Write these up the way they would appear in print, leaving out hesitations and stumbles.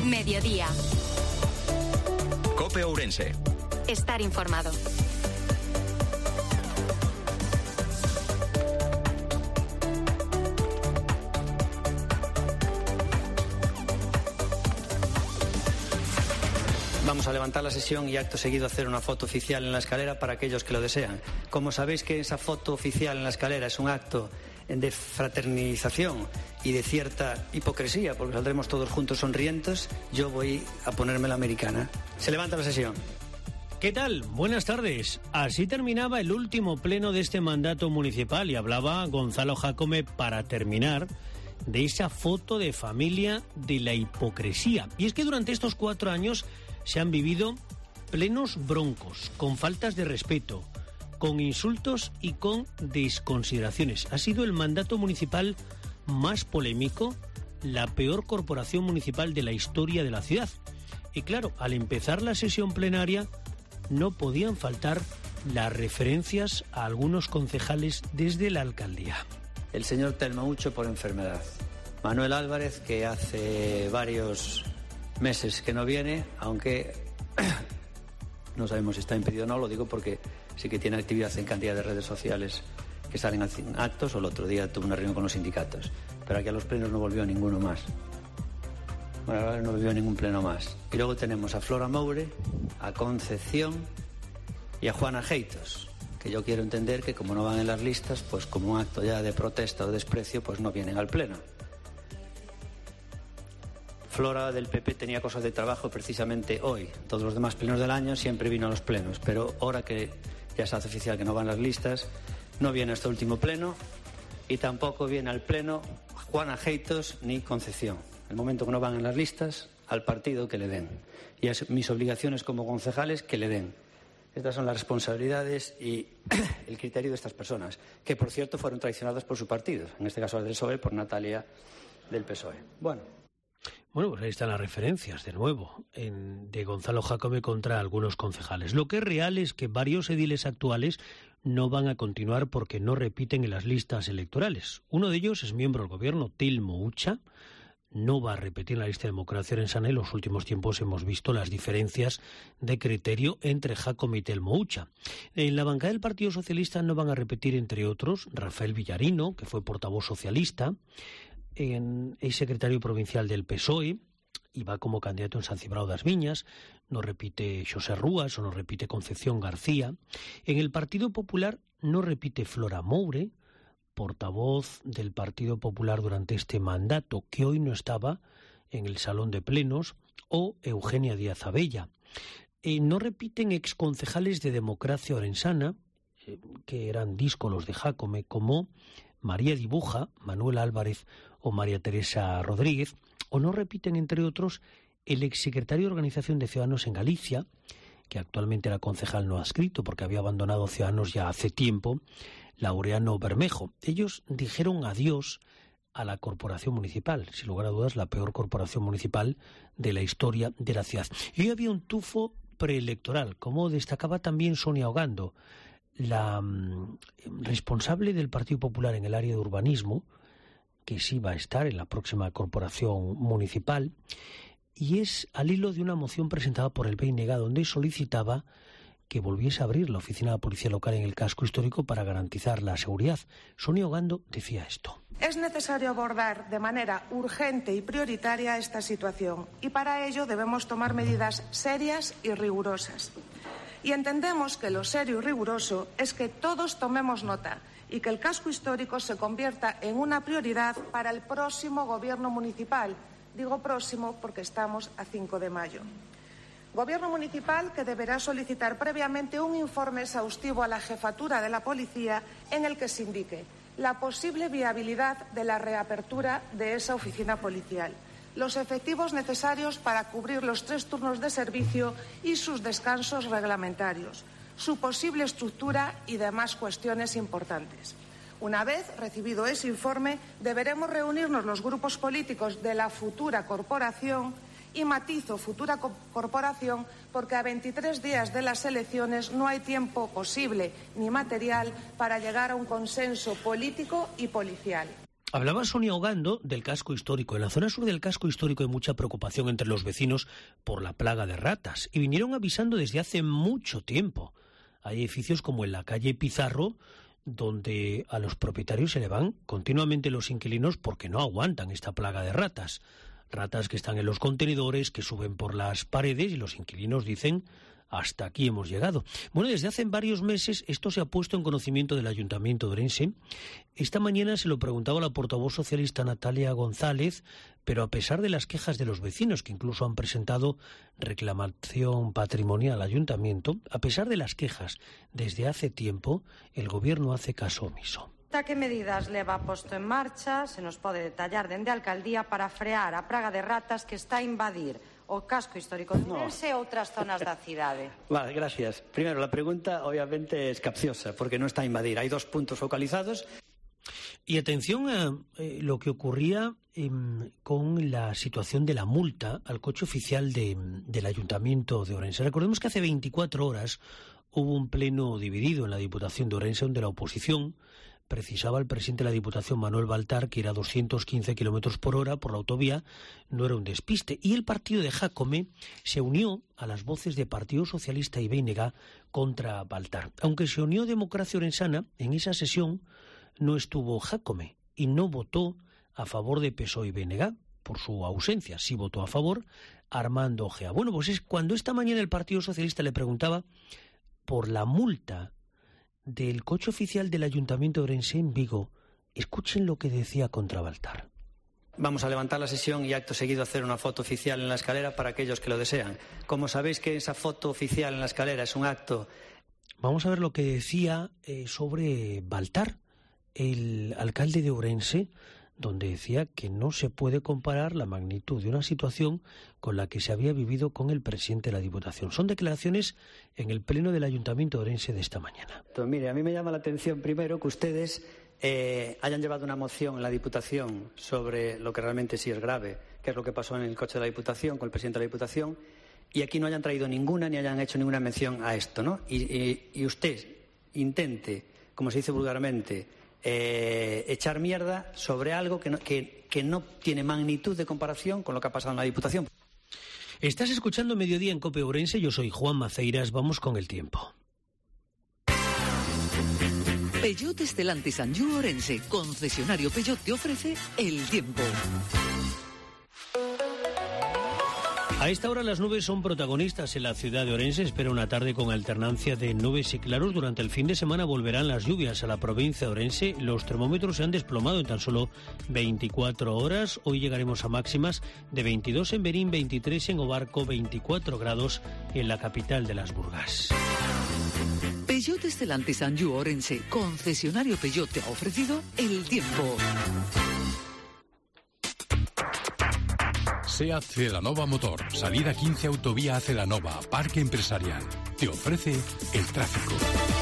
Mediodía. COPE Ourense. Estar informado. Vamos a levantar la sesión y acto seguido hacer una foto oficial en la escalera para aquellos que lo desean. Como sabéis que esa foto oficial en la escalera es un acto de fraternización y de cierta hipocresía, porque saldremos todos juntos sonrientes, yo voy a ponerme la americana. Se levanta la sesión. ¿Qué tal? Buenas tardes. Así terminaba el último pleno de este mandato municipal y hablaba Gonzalo Jácome para terminar de esa foto de familia de la hipocresía. Y es que durante estos 4 años se han vivido plenos broncos, con faltas de respeto, con insultos y con desconsideraciones. Ha sido el mandato municipal más polémico, la peor corporación municipal de la historia de la ciudad. Y claro, al empezar la sesión plenaria no podían faltar las referencias a algunos concejales desde la alcaldía. El señor Telmo Ucho por enfermedad. Manuel Álvarez, que hace varios meses que no viene, aunque no sabemos si está impedido o no, lo digo porque sí que tiene actividad en cantidad de redes sociales que salen a actos, o el otro día tuvo una reunión con los sindicatos, pero aquí a los plenos no volvió ninguno más. Bueno, ahora no volvió ningún pleno más. Y luego tenemos a Flora Moure, a Concepción y a Juana Heitos, que yo quiero entender que como no van en las listas, pues como un acto ya de protesta o desprecio, pues no vienen al pleno. Flora del PP tenía cosas de trabajo precisamente hoy. Todos los demás plenos del año siempre vino a los plenos, pero ahora que ya se hace oficial que no van las listas, no viene a este último pleno y tampoco viene al pleno Juana Heitos ni Concepción. El momento que no van en las listas, al partido que le den. Y es mis obligaciones como concejales que le den. Estas son las responsabilidades y el criterio de estas personas, que por cierto fueron traicionadas por su partido, en este caso del PSOE, por Natalia del PSOE. Bueno, pues ahí están las referencias, de nuevo, de Gonzalo Jácome contra algunos concejales. Lo que es real es que varios ediles actuales no van a continuar porque no repiten en las listas electorales. Uno de ellos es miembro del gobierno, Telmo Ucho. No va a repetir la lista de Democracia Orensana. En los últimos tiempos hemos visto las diferencias de criterio entre Jácome y Telmo Ucho. En la bancada del Partido Socialista no van a repetir, entre otros, Rafael Villarino, que fue portavoz socialista, es secretario provincial del PSOE y va como candidato en San Cibrao das Viñas. No repite Xosé Rúas o no repite Concepción García. En el Partido Popular no repite Flora Moure, portavoz del Partido Popular durante este mandato, que hoy no estaba en el salón de plenos, o Eugenia Díaz Abella. No repiten exconcejales de Democracia Orensana, que eran díscolos de Jácome, como María Dibuja, Manuel Álvarez o María Teresa Rodríguez, o no repiten, entre otros, el exsecretario de Organización de Ciudadanos en Galicia, que actualmente era concejal no adscrito porque había abandonado Ciudadanos ya hace tiempo, Laureano Bermejo. Ellos dijeron adiós a la corporación municipal, sin lugar a dudas la peor corporación municipal de la historia de la ciudad. Y hoy había un tufo preelectoral, como destacaba también Sonia Ogando, la responsable del Partido Popular en el área de urbanismo, que sí va a estar en la próxima corporación municipal, y es al hilo de una moción presentada por el BNG, donde solicitaba que volviese a abrir la oficina de la Policía Local en el casco histórico para garantizar la seguridad. Sonia Ogando decía esto. Es necesario abordar de manera urgente y prioritaria esta situación y para ello debemos tomar medidas serias y rigurosas. Y entendemos que lo serio y riguroso es que todos tomemos nota y que el casco histórico se convierta en una prioridad para el próximo gobierno municipal. Digo próximo porque estamos a 5 de mayo. Gobierno municipal que deberá solicitar previamente un informe exhaustivo a la jefatura de la policía en el que se indique la posible viabilidad de la reapertura de esa oficina policial, los efectivos necesarios para cubrir los 3 turnos de servicio y sus descansos reglamentarios, su posible estructura y demás cuestiones importantes. Una vez recibido ese informe, deberemos reunirnos los grupos políticos de la futura corporación, y matizo futura corporación porque a 23 días de las elecciones no hay tiempo posible ni material para llegar a un consenso político y policial. Hablaba Sonia Ogando del casco histórico. En la zona sur del casco histórico hay mucha preocupación entre los vecinos por la plaga de ratas y vinieron avisando desde hace mucho tiempo. Hay edificios como en la calle Pizarro donde a los propietarios se le van continuamente los inquilinos porque no aguantan esta plaga de ratas. Ratas que están en los contenedores, que suben por las paredes y los inquilinos dicen: hasta aquí hemos llegado. Bueno, desde hace varios meses esto se ha puesto en conocimiento del Ayuntamiento de Orense. Esta mañana se lo preguntaba la portavoz socialista Natalia González, pero a pesar de las quejas de los vecinos, que incluso han presentado reclamación patrimonial al Ayuntamiento, a pesar de las quejas desde hace tiempo, el Gobierno hace caso omiso. Que medidas leva posto en marcha se nos pode detallar dende a Alcaldía para frear a praga de ratas que está a invadir o casco histórico de Ourense e outras zonas da cidade. Vale, gracias. Primero, la pregunta obviamente es capciosa porque no está a invadir. Hay 2 puntos focalizados. Y atención a lo que ocurría con la situación de la multa al coche oficial del Ayuntamiento de Orense. Recordemos que hace 24 horas hubo un pleno dividido en la Diputación de Orense donde la oposición precisaba al presidente de la Diputación, Manuel Baltar, que ir a 215 kilómetros por hora por la autovía no era un despiste. Y el partido de Jácome se unió a las voces de Partido Socialista y BNG contra Baltar. Aunque se unió Democracia Orensana, en esa sesión no estuvo Jácome y no votó a favor de PSOE y BNG. Por su ausencia, sí votó a favor Armando Ojea. Bueno, pues es cuando esta mañana el Partido Socialista le preguntaba por la multa del coche oficial del Ayuntamiento de Orense en Vigo. Escuchen lo que decía contra Baltar. Vamos a levantar la sesión y acto seguido hacer una foto oficial en la escalera para aquellos que lo desean. Como sabéis que esa foto oficial en la escalera es un acto... Vamos a ver lo que decía sobre Baltar, el alcalde de Orense, donde decía que no se puede comparar la magnitud de una situación con la que se había vivido con el presidente de la Diputación. Son declaraciones en el pleno del Ayuntamiento de Orense de esta mañana. Entonces, mire, a mí me llama la atención primero que ustedes hayan llevado una moción en la Diputación sobre lo que realmente sí es grave, que es lo que pasó en el coche de la Diputación, con el presidente de la Diputación, y aquí no hayan traído ninguna ni hayan hecho ninguna mención a esto, ¿no? Y usted intente, como se dice vulgarmente, echar mierda sobre algo que no tiene magnitud de comparación con lo que ha pasado en la Diputación. Estás escuchando Mediodía en COPE Ourense, yo soy Juan Maceiras, vamos con el tiempo. Peugeot Stellantis Anjou Orense, concesionario Peugeot, te ofrece el tiempo. A esta hora las nubes son protagonistas en la ciudad de Orense. Espera una tarde con alternancia de nubes y claros. Durante el fin de semana volverán las lluvias a la provincia de Orense. Los termómetros se han desplomado en tan solo 24 horas. Hoy llegaremos a máximas de 22 en Berín, 23 en Obarco, 24 grados en la capital de las Burgas. Peugeot Stellantis Anjou Orense, concesionario Peugeot, te ha ofrecido el tiempo. SEAT Celanova Motor, salida 15 autovía a Celanova, Parque Empresarial. Te ofrece el tráfico.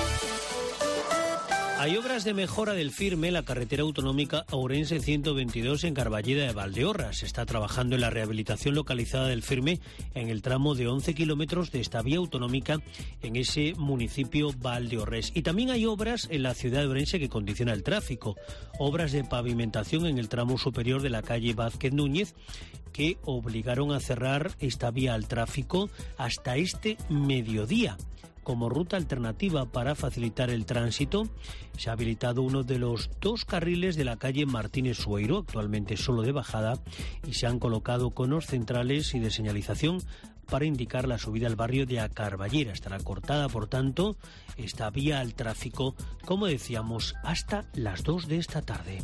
Hay obras de mejora del firme en la carretera autonómica Ourense 122 en Carballeda de Valdeorras. Se está trabajando en la rehabilitación localizada del firme en el tramo de 11 kilómetros de esta vía autonómica en ese municipio valdeorrés. Y también hay obras en la ciudad de Ourense que condiciona el tráfico. Obras de pavimentación en el tramo superior de la calle Vázquez Núñez que obligaron a cerrar esta vía al tráfico hasta este mediodía. Como ruta alternativa para facilitar el tránsito, se ha habilitado uno de los 2 carriles de la calle Martínez Sueiro, actualmente solo de bajada, y se han colocado conos centrales y de señalización para indicar la subida al barrio de Acarballera. Estará cortada, por tanto, esta vía al tráfico, como decíamos, hasta las 2 de esta tarde.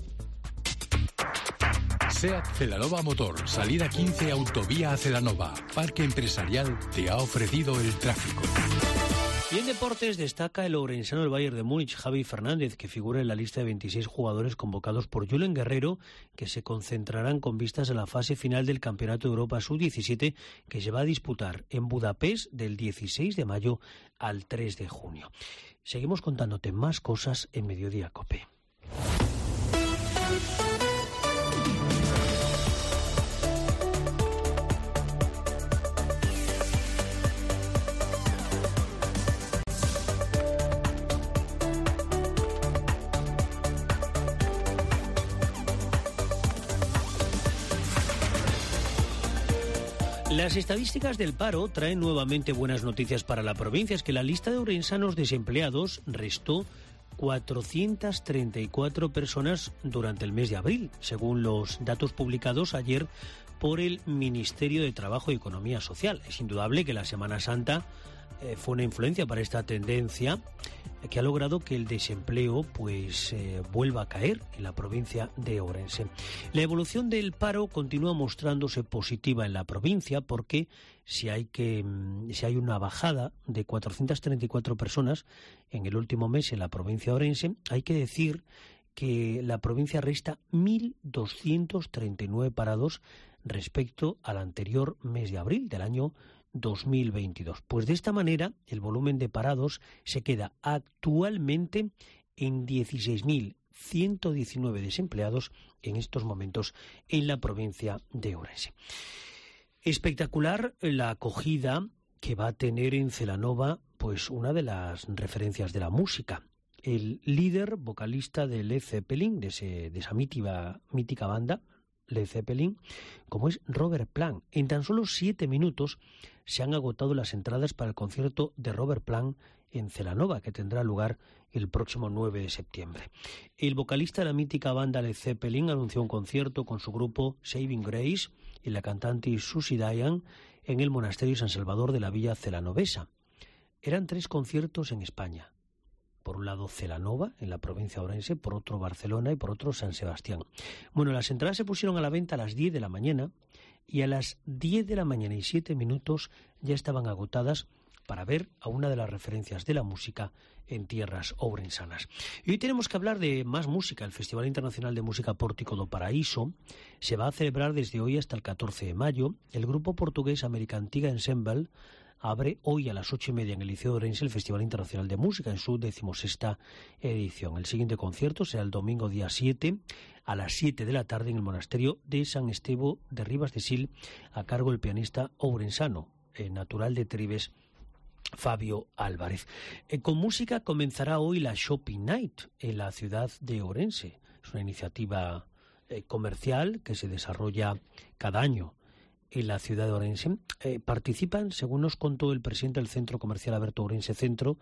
SEAT Celanova Motor, salida 15 autovía a Celanova, Parque Empresarial, te ha ofrecido el tráfico. Y en deportes destaca el ourensano del Bayern de Múnich, Javi Fernández, que figura en la lista de 26 jugadores convocados por Julen Guerrero, que se concentrarán con vistas a la fase final del Campeonato de Europa Sub-17, que se va a disputar en Budapest del 16 de mayo al 3 de junio. Seguimos contándote más cosas en Mediodía COPE. Las estadísticas del paro traen nuevamente buenas noticias para la provincia. Es que la lista de ourensanos desempleados restó 434 personas durante el mes de abril, según los datos publicados ayer por el Ministerio de Trabajo y Economía Social. Es indudable que la Semana Santa fue una influencia para esta tendencia que ha logrado que el desempleo vuelva a caer en la provincia de Ourense. La evolución del paro continúa mostrándose positiva en la provincia porque si hay una bajada de 434 personas en el último mes en la provincia de Ourense, hay que decir que la provincia resta 1.239 parados respecto al anterior mes de abril del año 2022. Pues de esta manera el volumen de parados se queda actualmente en 16.119 desempleados en estos momentos en la provincia de Ourense. Espectacular la acogida que va a tener en Celanova pues una de las referencias de la música. El líder vocalista de Led Zeppelin, de esa mítica banda, Led Zeppelin, como es Robert Plant. En tan solo 7 minutos se han agotado las entradas para el concierto de Robert Plant en Celanova, que tendrá lugar el próximo 9 de septiembre. El vocalista de la mítica banda Led Zeppelin anunció un concierto con su grupo Saving Grace y la cantante Susie Diane en el monasterio San Salvador de la Villa Celanovesa. Eran 3 conciertos en España. Por un lado Celanova, en la provincia de Ourense, por otro Barcelona y por otro San Sebastián. Bueno, las entradas se pusieron a la venta a las 10 de la mañana y a las 10 de la mañana y 7 minutos ya estaban agotadas para ver a una de las referencias de la música en tierras ourensanas. Y hoy tenemos que hablar de más música. El Festival Internacional de Música Pórtico do Paraíso se va a celebrar desde hoy hasta el 14 de mayo. El grupo portugués Americantiga Ensemble abre hoy a las 8:30 en el Liceo de Ourense el Festival Internacional de Música en su 16ª edición. El siguiente concierto será el domingo día 7 a las 7 de la tarde en el monasterio de San Estevo de Ribas de Sil, a cargo del pianista ourensano, natural de Tribes, Fabio Álvarez. Con música comenzará hoy la Shopping Night en la ciudad de Ourense. Es una iniciativa comercial que se desarrolla cada año en la ciudad de Ourense. Participan, según nos contó el presidente del Centro Comercial Aberto Ourense Centro,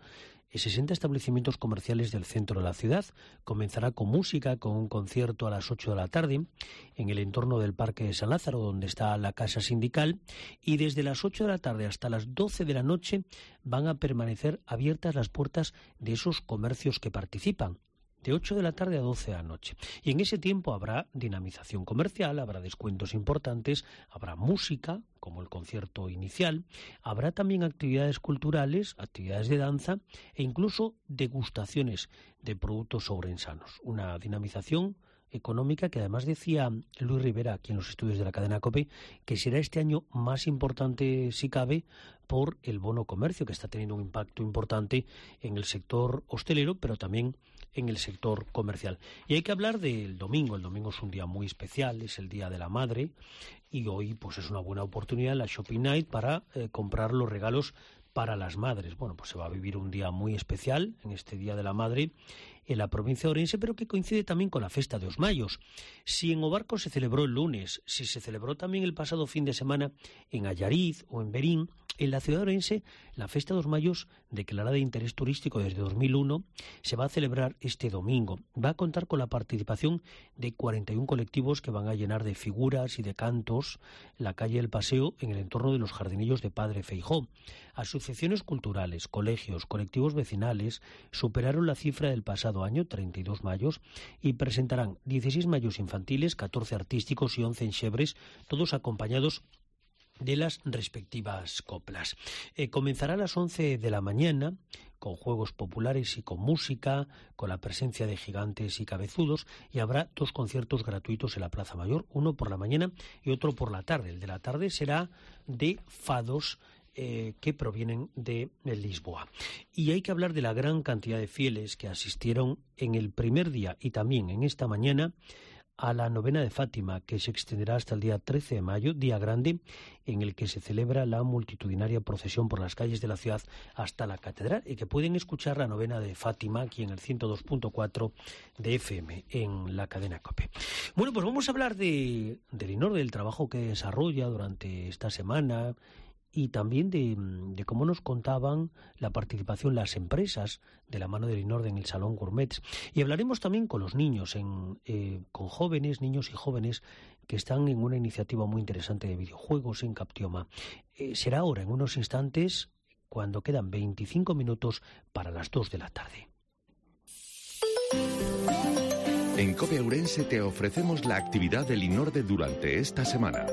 60 establecimientos comerciales del centro de la ciudad. Comenzará con música, con un concierto a las 8 de la tarde en el entorno del Parque de San Lázaro, donde está la Casa Sindical, y desde las 8 de la tarde hasta las 12 de la noche van a permanecer abiertas las puertas de esos comercios que participan, de 8 de la tarde a 12 de la noche. Y en ese tiempo habrá dinamización comercial, habrá descuentos importantes, habrá música, como el concierto inicial, habrá también actividades culturales, actividades de danza e incluso degustaciones de productos ourensanos. Una dinamización económica que además decía Luis Rivera aquí en los estudios de la cadena COPE que será este año más importante si cabe por el bono comercio, que está teniendo un impacto importante en el sector hostelero pero también en el sector comercial. Y hay que hablar del domingo. El domingo es un día muy especial, es el Día de la Madre y hoy pues es una buena oportunidad la Shopping Night para comprar los regalos para las madres. Bueno, pues se va a vivir un día muy especial en este Día de la Madre en la provincia de Ourense, pero que coincide también con la Festa de os Mayos. Si en Obarco se celebró el lunes, si se celebró también el pasado fin de semana en Allariz o en Berín, en la ciudad de Ourense, la Festa de os Mayos, declarada de interés turístico desde 2001, se va a celebrar este domingo. Va a contar con la participación de 41 colectivos que van a llenar de figuras y de cantos la calle del Paseo en el entorno de los jardinillos de Padre Feijó. Asociaciones culturales, colegios, colectivos vecinales superaron la cifra del pasado año, 32 mayos, y presentarán 16 mayos infantiles, 14 artísticos y 11 enxebres, todos acompañados de las respectivas coplas. Comenzará a las 11 de la mañana con juegos populares y con música, con la presencia de gigantes y cabezudos, y habrá 2 conciertos gratuitos en la Plaza Mayor, uno por la mañana y otro por la tarde. El de la tarde será de fados que provienen de Lisboa. Y hay que hablar de la gran cantidad de fieles que asistieron en el primer día y también en esta mañana a la novena de Fátima, que se extenderá hasta el día 13 de mayo, día grande, en el que se celebra la multitudinaria procesión por las calles de la ciudad hasta la catedral, y que pueden escuchar la novena de Fátima aquí en el 102.4 de FM, en la cadena COPE. Bueno, pues vamos a hablar del INORDE, del trabajo que desarrolla durante esta semana, y también de cómo nos contaban la participación las empresas de la mano del INORDE en el Salón Gourmet. Y hablaremos también con los niños, con jóvenes, niños y jóvenes que están en una iniciativa muy interesante de videojuegos en Captioma. Será ahora, en unos instantes, cuando quedan 25 minutos para las 2 de la tarde. En COPE Ourense te ofrecemos la actividad del INORDE durante esta semana.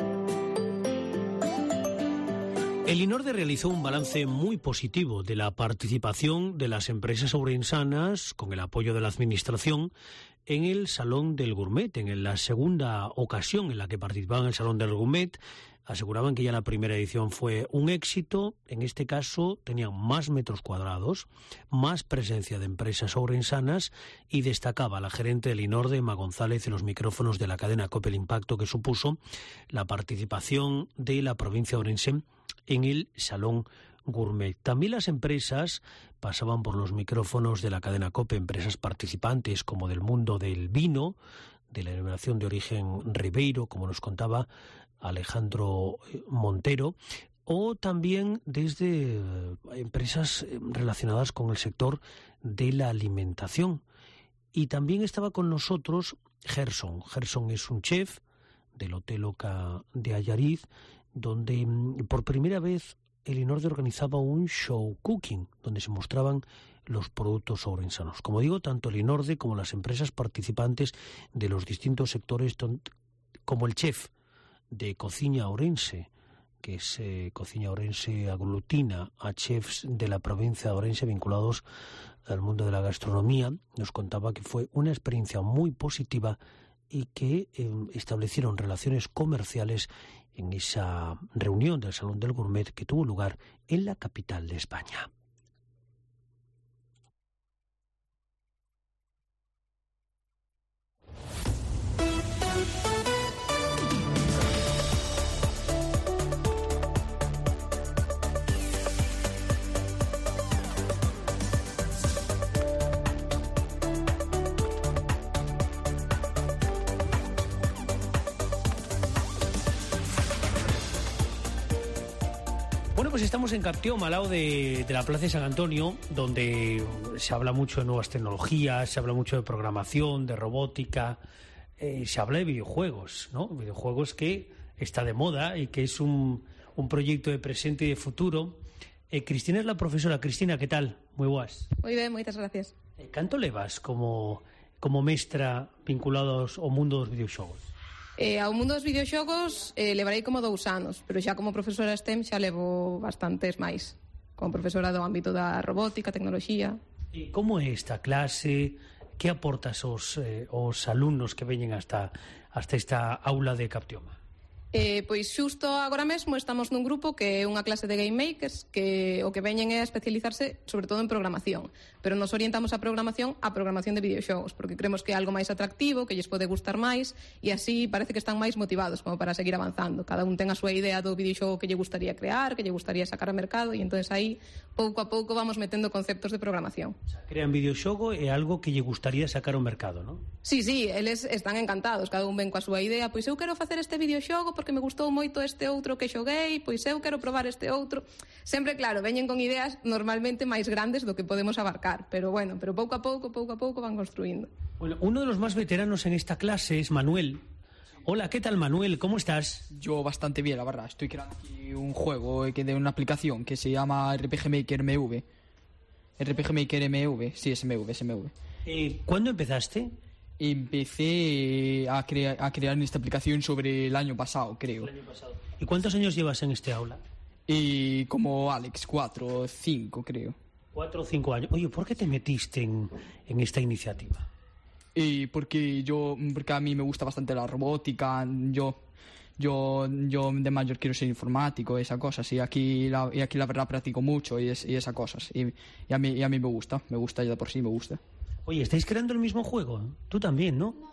El INORDE realizó un balance muy positivo de la participación de las empresas ourensanas, con el apoyo de la Administración, en el Salón del Gourmet. En la segunda ocasión en la que participaban en el Salón del Gourmet, aseguraban que ya la primera edición fue un éxito. En este caso tenían más metros cuadrados, más presencia de empresas ourensanas, y destacaba la gerente del INORDE, Emma González, en los micrófonos de la cadena COPE el impacto que supuso la participación de la provincia de Ourense en el Salón Gourmet. También las empresas pasaban por los micrófonos de la cadena COPE, empresas participantes como del mundo del vino, de la denominación de origen Ribeiro, como nos contaba Alejandro Montero, o también desde empresas relacionadas con el sector de la alimentación. Y también estaba con nosotros Gerson. Gerson es un chef del Hotel Oca de Allariz, donde por primera vez el INORDE organizaba un show cooking, donde se mostraban los productos ourensanos. Como digo, tanto el INORDE como las empresas participantes de los distintos sectores, como el chef de Cociña Ourense, que es Cociña Ourense aglutina a chefs de la provincia de Ourense vinculados al mundo de la gastronomía, nos contaba que fue una experiencia muy positiva y que establecieron relaciones comerciales en esa reunión del Salón del Gourmet que tuvo lugar en la capital de España. Pues estamos en Captioma, al lado de la Plaza de San Antonio, donde se habla mucho de nuevas tecnologías, se habla mucho de programación, de robótica, se habla de videojuegos, ¿no? Videojuegos que está de moda y que es un proyecto de presente y de futuro. Cristina es la profesora. Cristina, ¿qué tal? Muy buenas. Moi ben, moitas gracias. Canto levas como mestra vinculados ao mundo dos videoxogos? Ao mundo dos videoxogos levarei como 2 anos, pero xa como profesora STEM xa levo bastantes máis, como profesora do ámbito da robótica, tecnoloxía. E como é esta clase? Que aportas aos alumnos que veñen hasta esta aula de Captioma? Pois xusto agora mesmo estamos nun grupo que é unha clase de game makers que o que veñen é a especializarse sobre todo en programación, pero nos orientamos a programación de videoxogos, porque creemos que é algo máis atractivo, que lles pode gustar máis, e así parece que están máis motivados como para seguir avanzando. Cada un ten a súa idea do videoxogo que lle gustaría crear, que lle gustaría sacar ao mercado, e entonces aí pouco a pouco vamos metendo conceptos de programación. O sea, crean videoxogo é algo que lle gustaría sacar ao mercado, non? Sí, eles están encantados, cada un ven coa súa idea, pois eu quero facer este videoxogo porque me gustou moito este outro que xoguei, pois eu quero probar este outro. Sempre, claro, veñen con ideas normalmente máis grandes do que podemos abarcar, pero pouco a pouco van construindo. Bueno, uno de los más veteranos en esta clase es Manuel. Hola, ¿qué tal, Manuel? ¿Cómo estás? Yo bastante bien, la verdad. Estoy creando aquí un juego de una aplicación que se llama RPG Maker MV. RPG Maker MV, sí, SMV. ¿Cuándo empezaste? Empecé a crear esta aplicación sobre el año pasado, creo. El año pasado. ¿Y cuántos años llevas en este aula? Como Alex, 4 o 5, creo. 4 o 5 años. Oye, ¿por qué te metiste en esta iniciativa? Porque a mí me gusta bastante la robótica. Yo de mayor quiero ser informático, esas cosas. Y aquí la verdad practico mucho y esas cosas. Y a mí me gusta ya de por sí, me gusta. Oye, ¿estáis creando el mismo juego? Tú también, ¿no? Hola.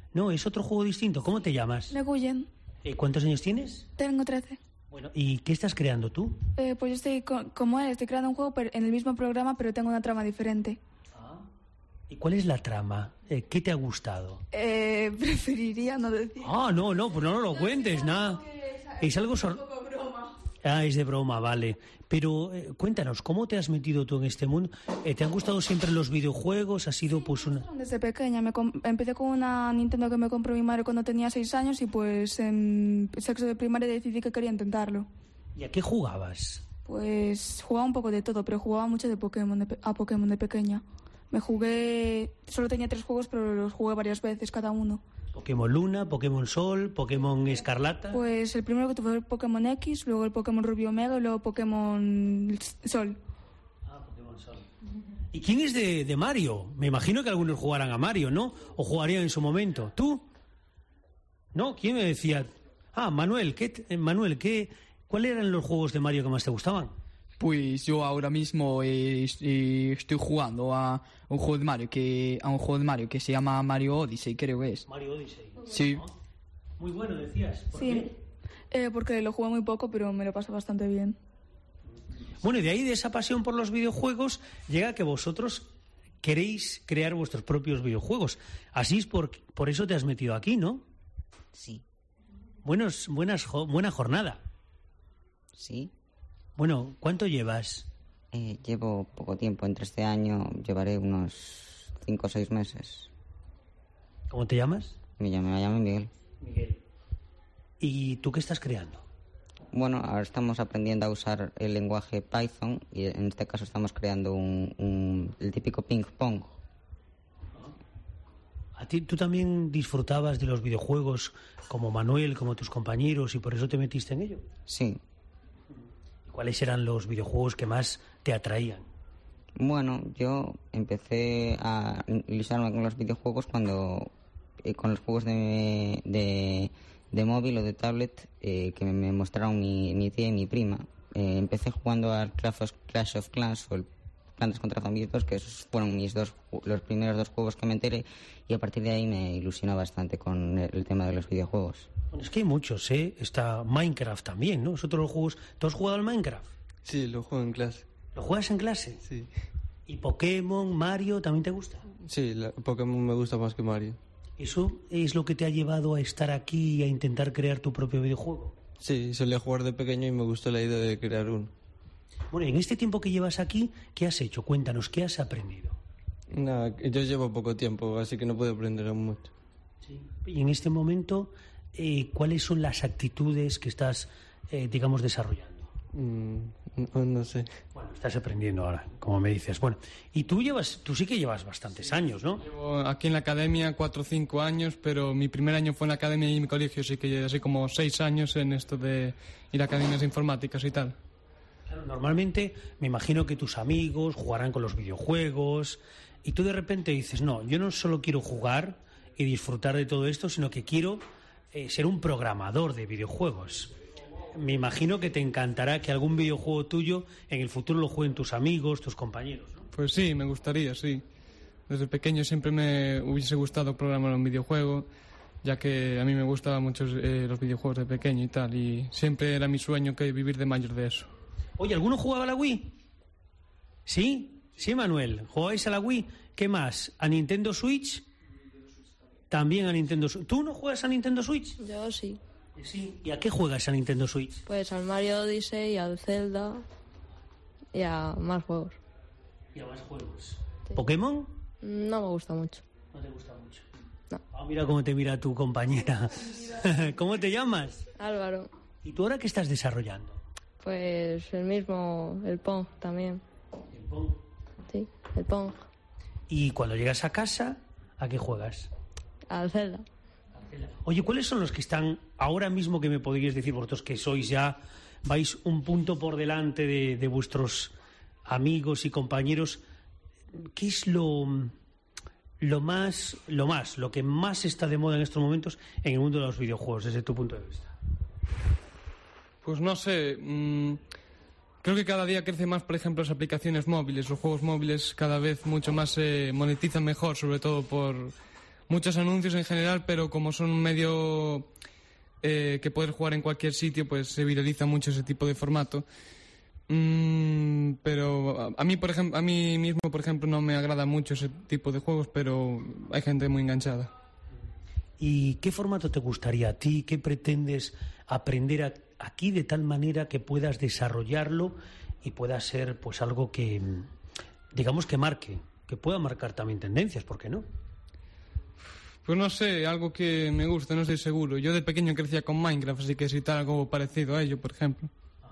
No, es otro juego distinto. ¿Cómo te llamas? Leguyen. ¿Cuántos años tienes? Tengo 13. Bueno, ¿y qué estás creando tú? Pues yo estoy como él, estoy creando un juego en el mismo programa, pero tengo una trama diferente. ¿Y cuál es la trama? ¿Qué te ha gustado? Preferiría no decir. No, pues no lo cuentes, nada. Es algo es de broma, vale. Pero cuéntanos, ¿cómo te has metido tú en este mundo? ¿Te han gustado siempre los videojuegos? ¿Ha sido pues una...? Desde pequeña. Empecé con una Nintendo que me compró mi madre cuando tenía 6 años y pues en sexto de primaria decidí que quería intentarlo. ¿Y a qué jugabas? Pues jugaba un poco de todo, pero jugaba mucho de Pokémon, a Pokémon de pequeña. Solo tenía 3 juegos, pero los jugué varias veces cada uno. ¿Pokémon Luna, Pokémon Sol, Pokémon Escarlata? Pues el primero que tuve fue el Pokémon X, luego el Pokémon Rubio Omega y luego Pokémon Sol. Pokémon Sol. ¿Y quién es de Mario? Me imagino que algunos jugarán a Mario, ¿no? O jugarían en su momento. ¿Tú? ¿No? ¿Quién me decía? Manuel, ¿cuáles eran los juegos de Mario que más te gustaban? Pues yo ahora mismo estoy jugando a un juego de Mario que se llama Mario Odyssey, creo que es. Mario Odyssey. Sí. Muy bueno, decías. ¿Por qué? Porque lo jugué muy poco, pero me lo paso bastante bien. Bueno, y de ahí, de esa pasión por los videojuegos, llega que vosotros queréis crear vuestros propios videojuegos. Así es por eso te has metido aquí, ¿no? Sí. Buena jornada. Sí. Bueno, ¿cuánto llevas? Llevo poco tiempo. Entre este año llevaré unos 5 o 6 meses. ¿Cómo te llamas? Me llamo Miguel. Miguel. ¿Y tú qué estás creando? Bueno, ahora estamos aprendiendo a usar el lenguaje Python y en este caso estamos creando el típico ping-pong. ¿Tú también disfrutabas de los videojuegos como Manuel, como tus compañeros, y por eso te metiste en ello? Sí. ¿Cuáles eran los videojuegos que más te atraían? Bueno, yo empecé a ilusionarme con los videojuegos con los juegos de móvil o de tablet que me mostraron mi tía y mi prima. Empecé jugando al Clash of Clans o el Plantas contra Zombies 2, que esos fueron los primeros 2 juegos que me enteré, y a partir de ahí me ilusionó bastante con el tema de los videojuegos. Bueno, es que hay muchos, ¿eh? Está Minecraft también, ¿no? Es otro de los juegos. ¿Tú has jugado al Minecraft? Sí, lo juego en clase. ¿Lo juegas en clase? Sí. ¿Y Pokémon, Mario, también te gusta? Sí, Pokémon me gusta más que Mario. ¿Eso es lo que te ha llevado a estar aquí y a intentar crear tu propio videojuego? Sí, solía jugar de pequeño y me gustó la idea de crear uno. Bueno, y en este tiempo que llevas aquí, ¿qué has hecho? Cuéntanos, ¿qué has aprendido? Nada, yo llevo poco tiempo, así que no puedo aprender aún mucho. Sí. Y en este momento, ¿cuáles son las actitudes que estás, digamos, desarrollando? No sé. Bueno, estás aprendiendo ahora, como me dices. Bueno, y tú sí que llevas bastantes años, ¿no? Llevo aquí en la academia 4 o 5 años, pero mi primer año fue en la academia y en mi colegio, sí que llevo así como 6 años en esto de ir a academias informáticas y tal. Claro, normalmente me imagino que tus amigos jugarán con los videojuegos y tú de repente dices, no, yo no solo quiero jugar y disfrutar de todo esto, sino que quiero ser un programador de videojuegos. Me imagino que te encantará que algún videojuego tuyo en el futuro lo jueguen tus amigos, tus compañeros, ¿no? Pues sí, me gustaría, sí. Desde pequeño siempre me hubiese gustado programar un videojuego, ya que a mí me gustaban mucho los videojuegos de pequeño y tal, y siempre era mi sueño que vivir de mayor de eso. Oye, ¿alguno jugaba a la Wii? ¿Sí? Sí, Manuel. ¿Jugabais a la Wii? ¿Qué más? ¿A Nintendo Switch? También a Nintendo Switch. ¿Tú no juegas a Nintendo Switch? Yo sí. Sí. ¿Y a qué juegas a Nintendo Switch? Pues al Mario Odyssey, al Zelda y a más juegos. ¿Y a más juegos? Sí. ¿Pokémon? No me gusta mucho. ¿No te gusta mucho? No. Mira cómo te mira tu compañera. ¿Cómo te llamas? Álvaro. ¿Y tú ahora qué estás desarrollando? Pues el Pong también. ¿El Pong? Sí, el Pong. ¿Y cuando llegas a casa, a qué juegas? Al Zelda. Oye, ¿cuáles son los que están ahora mismo que me podríais decir vosotros que vais un punto por delante de vuestros amigos y compañeros? ¿Qué es lo que más está de moda en estos momentos en el mundo de los videojuegos, desde tu punto de vista? Pues no sé, creo que cada día crece más, por ejemplo, las aplicaciones móviles. Los juegos móviles cada vez mucho más se monetizan mejor, sobre todo por muchos anuncios en general, pero como son un medio que puedes jugar en cualquier sitio, pues se viraliza mucho ese tipo de formato. Pero a mí mismo, por ejemplo, no me agrada mucho ese tipo de juegos, pero hay gente muy enganchada. ¿Y qué formato te gustaría a ti? ¿Qué pretendes aprender aquí de tal manera que puedas desarrollarlo y pueda ser pues algo que, digamos, que marque, que pueda marcar también tendencias? ¿Por qué no? Pues no sé, algo que me gusta, no estoy seguro. Yo de pequeño crecía con Minecraft, así que si tal algo parecido a ello, por ejemplo.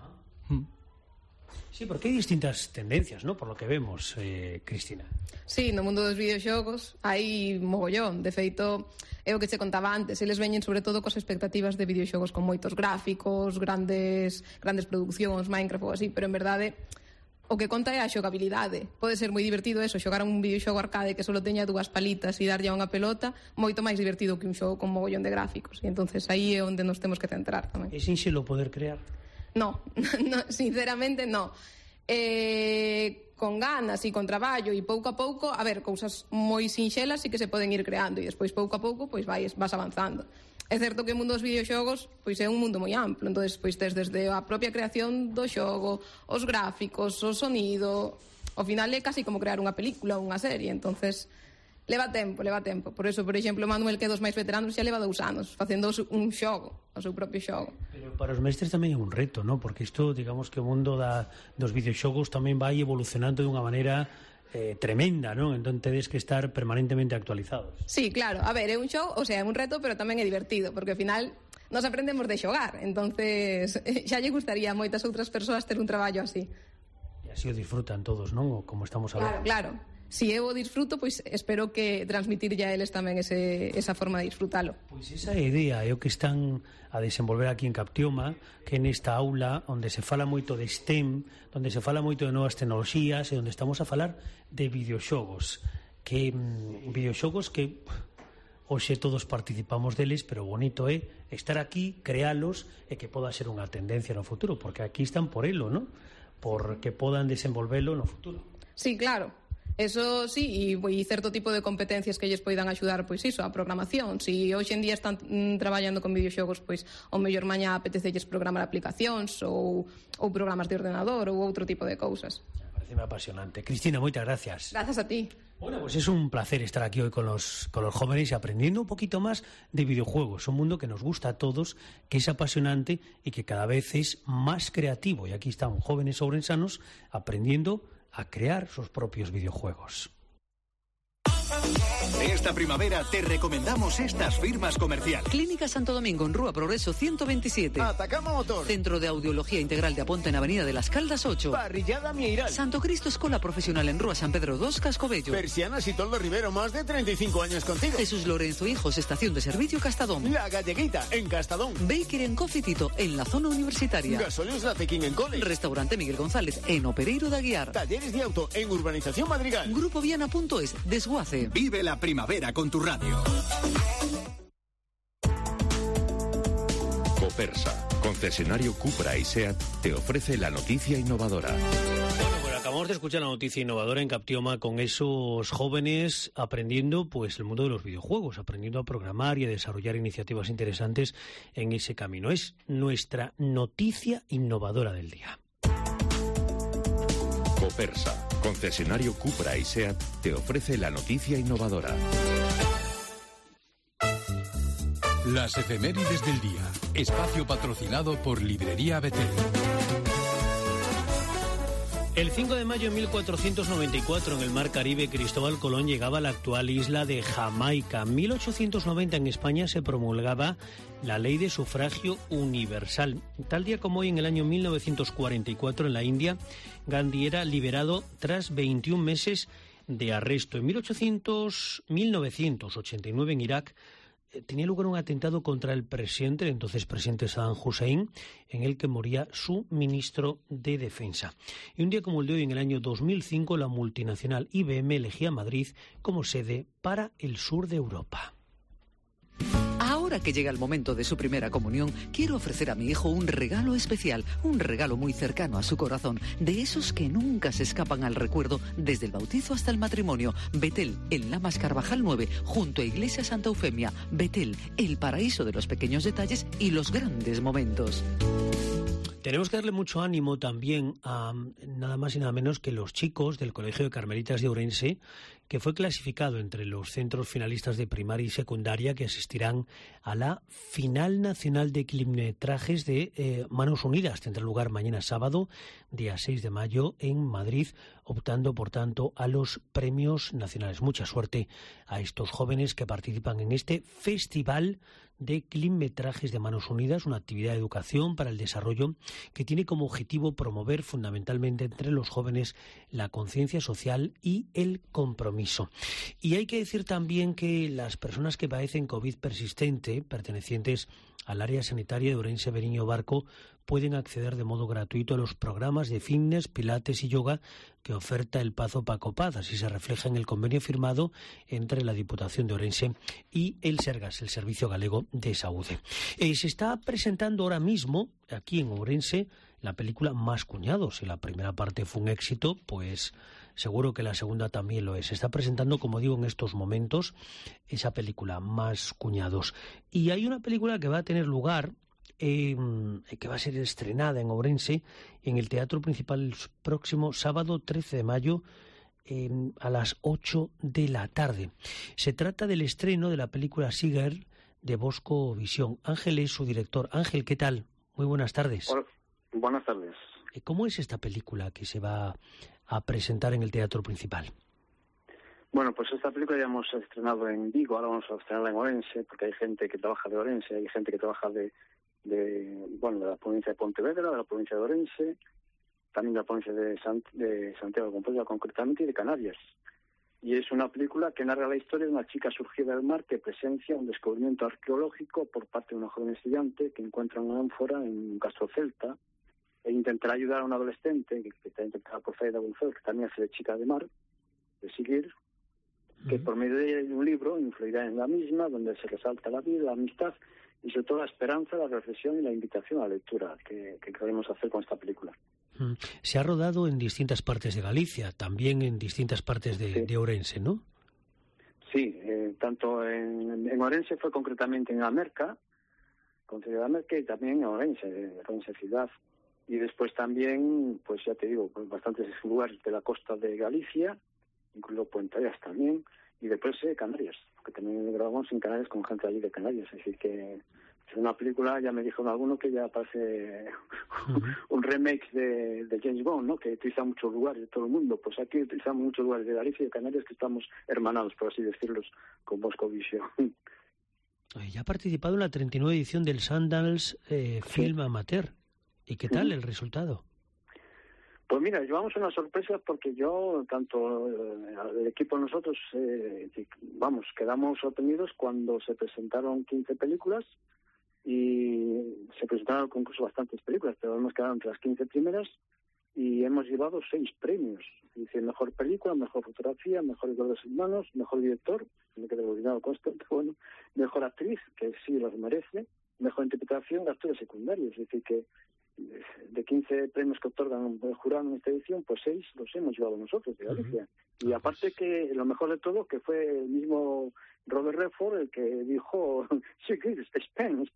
Sí, porque hay distintas tendencias, ¿no? Por lo que vemos, Cristina. Sí, no mundo dos videoxogos hai mogollón. De feito, é o que che contaba antes. Eles veñen sobre todo cos expectativas de videoxogos con moitos gráficos, grandes producións, Minecraft ou así, pero en verdade o que conta é a xogabilidade. Pode ser moi divertido eso, xogar un videoxogo arcade que só teña dúas palitas e darlle a unha pelota, moito máis divertido que un xogo con mogollón de gráficos. E entonces aí é onde nos temos que centrar tamén. É sinxelo poder crear? No, sinceramente no. Con ganas e con traballo e pouco a pouco, a ver, cousas moi sinxelas sí que se poden ir creando e despois pouco a pouco pois vas avanzando. É certo que o mundo dos videoxogos pois é un mundo moi amplo, entonces pois tes desde a propia creación do xogo, os gráficos, o sonido, ao final é casi como crear unha película ou unha serie, entonces leva tempo. Por eso, por exemplo, Manuel, que é dos máis veteranos, xa leva 2 anos facendo un xogo, o seu propio xogo. Pero para os mestres tamén é un reto, ¿no? Porque isto, digamos que o mundo dos videoxogos tamén vai evolucionando de unha maneira tremenda, ¿no? Entón tedes que estar permanentemente actualizados. Sí, claro. A ver, é un xogo, o sea, é un reto, pero tamén é divertido, porque ao final nos aprendemos de xogar, entonces xa lle gustaría a moitas outras persoas ter un traballo así. E así o disfrutan todos, non? Como estamos hablando. Claro. Si eu o disfruto, pois espero que transmitirlle a eles tamén esa forma de disfrutalo. Pois esa é a idea, é o que están a desenvolver aquí en Captioma, que nesta aula onde se fala moito de STEM, onde se fala moito de novas tecnoloxías e onde estamos a falar de videoxogos, que hoxe todos participamos deles, pero o bonito é estar aquí, crealos e que poda ser unha tendencia no futuro, porque aquí están por elo, ¿no? Porque podan desenvolvelo no futuro. Sí, claro. Eso sí, e certo tipo de competencias que lles poidan axudar, pois iso, a programación. Si hoxe en día están traballando con videoxogos, pois o mellor mañá apetecelles programar aplicacións ou programas de ordenador ou outro tipo de cousas. Pareceme apasionante. Cristina, moitas gracias. Gracias a ti. Bueno, pues es un placer estar aquí hoy con los jóvenes aprendiendo un poquito más de videojuegos, un mundo que nos gusta a todos, que es apasionante y que cada vez es más creativo. Y aquí están jóvenes ourensanos aprendiendo a crear sus propios videojuegos. Esta primavera te recomendamos estas firmas comerciales. Clínica Santo Domingo en Rúa Progreso 127. Atacama Motor. Centro de Audiología Integral de Aponte en Avenida de las Caldas 8. Parrillada Mieiral. Santo Cristo Escola Profesional en Rúa San Pedro 2, Cascobello. Persianas y Toldo Rivero, más de 35 años contigo. Jesús Lorenzo Hijos, Estación de Servicio Castadón. La Galleguita en Castadón. Baker en Coffee Tito en la zona universitaria. Gasolios La Tequín en Cole. Restaurante Miguel González en Opereiro de Aguiar. Talleres de auto en Urbanización Madrigal. Grupo Viana.es, Desguace. Vive la primavera con tu radio. Copersa, concesionario Cupra y SEAT, te ofrece la noticia innovadora. Bueno, pues acabamos de escuchar la noticia innovadora en Captioma con esos jóvenes aprendiendo pues el mundo de los videojuegos, aprendiendo a programar y a desarrollar iniciativas interesantes en ese camino. Es nuestra noticia innovadora del día. Copersa, concesionario Cupra y SEAT, te ofrece la noticia innovadora. Las efemérides del día. Espacio patrocinado por Librería Betel. El 5 de mayo de 1494 en el Mar Caribe, Cristóbal Colón llegaba a la actual isla de Jamaica. En 1890 en España se promulgaba la ley de sufragio universal. Tal día como hoy, en el año 1944, en la India, Gandhi era liberado tras 21 meses de arresto. En 1989 en Irak tenía lugar un atentado contra el entonces presidente Saddam Hussein, en el que moría su ministro de Defensa. Y un día como el de hoy, en el año 2005, la multinacional IBM elegía Madrid como sede para el sur de Europa. Ahora ahora que llega el momento de su primera comunión, quiero ofrecer a mi hijo un regalo especial, un regalo muy cercano a su corazón, de esos que nunca se escapan al recuerdo desde el bautizo hasta el matrimonio. Betel, en Lamas Carvajal 9, junto a Iglesia Santa Eufemia. Betel, el paraíso de los pequeños detalles y los grandes momentos. Tenemos que darle mucho ánimo también a nada más y nada menos que los chicos del Colegio de Carmelitas de Ourense, que fue clasificado entre los centros finalistas de primaria y secundaria que asistirán a la final nacional de kilometrajes de Manos Unidas. Tendrá lugar mañana sábado, día 6 de mayo, en Madrid, optando, por tanto, a los premios nacionales. Mucha suerte a estos jóvenes que participan en este festival de kilometrajes de Manos Unidas, una actividad de educación para el desarrollo que tiene como objetivo promover fundamentalmente entre los jóvenes la conciencia social y el compromiso. Y hay que decir también que las personas que padecen COVID persistente, pertenecientes al área sanitaria de Ourense Beriño Barco, pueden acceder de modo gratuito a los programas de fitness, pilates y yoga que oferta el Pazo Paco Paz. Así se refleja en el convenio firmado entre la Diputación de Ourense y el Sergas, el Servicio Galego de Saúde. Se está presentando ahora mismo, aquí en Ourense, la película Más Cuñados. Si la primera parte fue un éxito, pues seguro que la segunda también lo es. Se está presentando, como digo, en estos momentos, esa película Más Cuñados. Y hay una película que va a tener lugar, que va a ser estrenada en Ourense, en el Teatro Principal el próximo sábado 13 de mayo, a las 8 de la tarde. Se trata del estreno de la película Seagirl de Bosco Visión. Ángel es su director. Ángel, ¿qué tal? Muy buenas tardes. Hola, buenas tardes. ¿Cómo es esta película que se va a presentar en el Teatro Principal? Bueno, pues esta película ya hemos estrenado en Vigo, ahora vamos a estrenarla en Ourense, porque hay gente que trabaja de Ourense, hay gente que trabaja de la provincia de Pontevedra, de la provincia de Ourense, también de la provincia de Santiago de Compostela concretamente, y de Canarias. Y es una película que narra la historia de una chica surgida del mar que presencia un descubrimiento arqueológico por parte de una joven estudiante que encuentra una ánfora en un castro celta e intentará ayudar a un adolescente que está interpretada por Zaida González, que también hace de chica de mar, de Seagirl, que por medio de un libro influirá en la misma, donde se resalta la vida, la amistad y sobre todo la esperanza, la reflexión y la invitación a la lectura que queremos hacer con esta película. Se ha rodado en distintas partes de Galicia, también en distintas partes de Ourense, ¿no? Sí, tanto en Ourense fue concretamente en Amerca, Concello de Amerca, y también en Ourense ciudad. Y después también, pues ya te digo, pues bastantes lugares de la costa de Galicia, incluido Puente Areas también, y después Canarias, porque también grabamos en Canarias con gente allí de Canarias, así que es una película, ya me dijo alguno que ya parece un remake de James Bond, ¿no? Que utiliza muchos lugares de todo el mundo. Pues aquí utilizamos muchos lugares de Galicia y de Canarias que estamos hermanados, por así decirlos, con Bosco Visión. Ya ha participado en la 39 edición del Sundance Film Amateur. ¿Y qué tal el resultado? Pues mira, llevamos una sorpresa porque tanto el equipo nosotros, quedamos sorprendidos cuando se presentaron 15 películas y se presentaron al concurso bastantes películas, pero hemos quedado entre las 15 primeras y hemos llevado 6 premios. Dice, mejor película, mejor fotografía, mejor valores humanos, mejor director, me quedé olvidado constante, bueno, mejor actriz, que sí los merece, mejor interpretación, actores secundarios, es decir que de 15 premios que otorgan el jurado en esta edición, pues 6 los hemos llevado nosotros de Galicia. Y aparte que lo mejor de todo, que fue el mismo Robert Redford el que dijo, sí, Spain.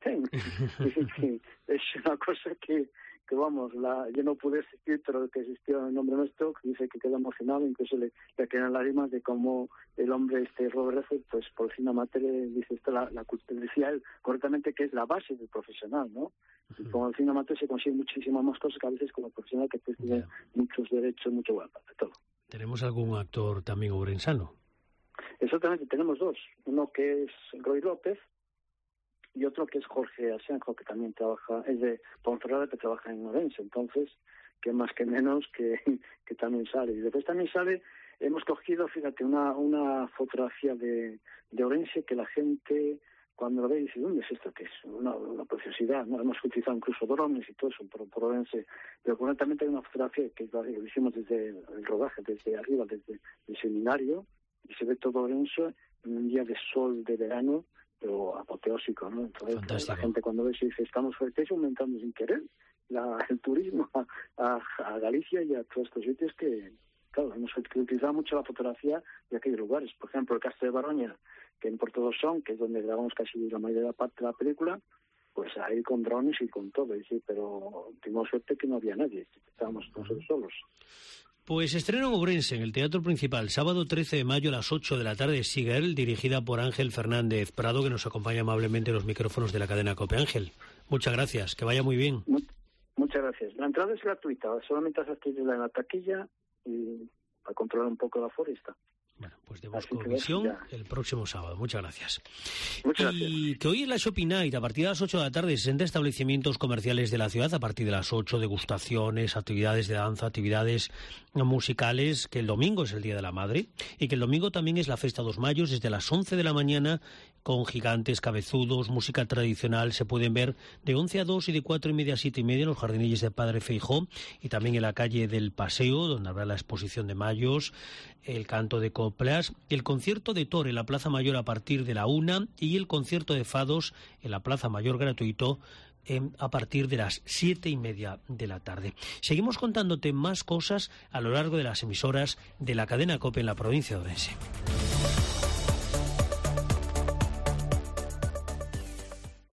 Es una cosa que vamos, yo no pude asistir, pero que existió en nombre nuestro, que dice que quedó emocionado, incluso le quedan lágrimas de cómo el hombre, Robert Redford, pues por fin amateur, dice esto, decía él correctamente que es la base del profesional, ¿no? Y con el cine amateur se consigue muchísimas más cosas que a veces como el profesional, que tiene muchos derechos, mucho guapa, de todo. ¿Tenemos algún actor también ourensano? Exactamente, tenemos 2. Uno que es Roy López y otro que es Jorge Asenjo, que también es de Ponferrada, que trabaja en Ourense. Entonces, que más que menos que también sale. Y después también sale, hemos cogido, fíjate, una fotografía de Ourense que la gente cuando lo ve dice, ¿dónde es esto? Que es una preciosidad, ¿no? Hemos utilizado incluso drones y todo eso por Ourense, pero concretamente hay una fotografía que lo hicimos desde el rodaje, desde arriba, desde el seminario, y se ve todo Ourense en un día de sol de verano, pero apoteósico, ¿no? Entonces fantástico. La gente cuando ve se dice, estamos aumentando sin querer el turismo a Galicia y a todos estos sitios que, claro, hemos utilizado mucho la fotografía de aquellos lugares. Por ejemplo, el Castro de Baroña, que en Porto do Son, que es donde grabamos casi la mayoría de la parte de la película, pues ahí con drones y con todo, pero tuvimos suerte que no había nadie, estábamos nosotros solos. Pues estreno en Ourense, en el Teatro Principal, sábado 13 de mayo a las 8 de la tarde, Seagirl, dirigida por Ángel Fernández Prado, que nos acompaña amablemente en los micrófonos de la cadena COPE. Ángel, muchas gracias, que vaya muy bien. Muchas gracias. La entrada es gratuita, solamente has adquirido en la taquilla y para controlar un poco la foresta. Bueno, pues de Boscovisión el próximo sábado. Muchas gracias. Muchas y gracias. que hoy es la Shopping Night, a partir de las 8 de la tarde, 60 establecimientos comerciales de la ciudad, a partir de las 8, degustaciones, actividades de danza, actividades musicales, que el domingo es el Día de la Madre, y que el domingo también es la Festa 2 Mayos, desde las 11 de la mañana, con gigantes, cabezudos, música tradicional, se pueden ver de 11 a 2 y de 4:30 a 7:30 en los jardinillos de Padre Feijó, y también en la calle del Paseo, donde habrá la exposición de Mayos, el canto de coplas, el concierto de Tor en la Plaza Mayor a partir de la 1 y el concierto de fados en la Plaza Mayor gratuito a partir de las 7:30 de la tarde. Seguimos contándote más cosas a lo largo de las emisoras de la cadena COPE en la provincia de Ourense.